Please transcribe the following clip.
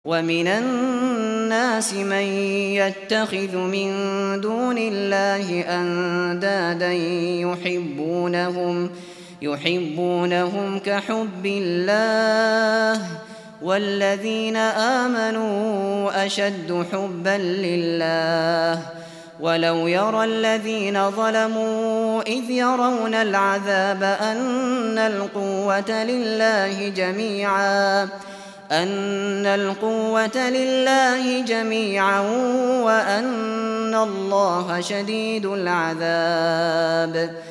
ومن الناس من يتخذ من دون الله أندادا يحبونهم كحب الله والذين آمنوا أشد حبا لله ولو يرى الذين ظلموا إذ يرون العذاب أن القوة لله جميعا وأن الله شديد العذاب